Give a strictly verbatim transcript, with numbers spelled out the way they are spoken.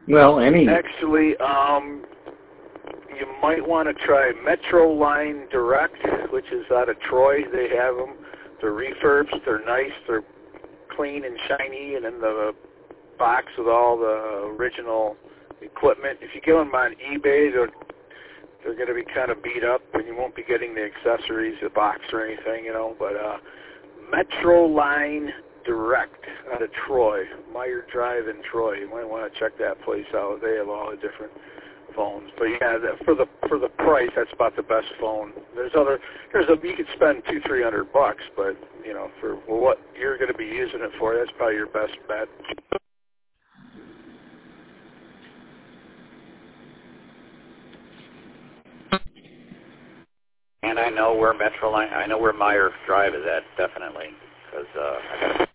Well, any. Actually, um, you might want to try Metroline Direct, which is out of Troy. They have them. They're refurbs. They're nice. They're clean and shiny, and in the box with all the original equipment. If you get them on eBay, they're they're going to be kind of beat up, and you won't be getting the accessories, the box or anything, you know. But uh, Metroline Direct out of Troy, Meyer Drive in Troy. You might want to check that place out. They have all the different phones. But yeah, that, for the for the price, that's about the best phone. There's other there's a you could spend two three hundred bucks, but you know for what you're going to be using it for, that's probably your best bet. And I know where Metroline, I know where Meyer Drive is at, definitely, because uh, I got